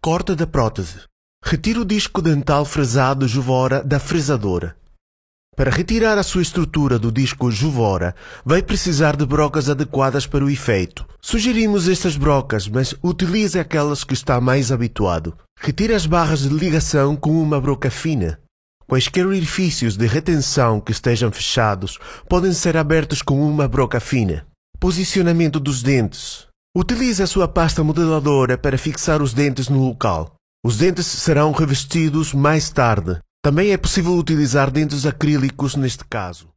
Corte da prótese. Retire o disco dental fresado Juvora da fresadora. Para retirar a sua estrutura do disco Juvora, vai precisar de brocas adequadas para o efeito. Sugerimos estas brocas, mas utilize aquelas que está mais habituado. Retire as barras de ligação com uma broca fina. Quaisquer orifícios de retenção que estejam fechados podem ser abertos com uma broca fina. Posicionamento dos dentes. Utilize a sua pasta modeladora para fixar os dentes no local. Os dentes serão revestidos mais tarde. Também é possível utilizar dentes acrílicos neste caso.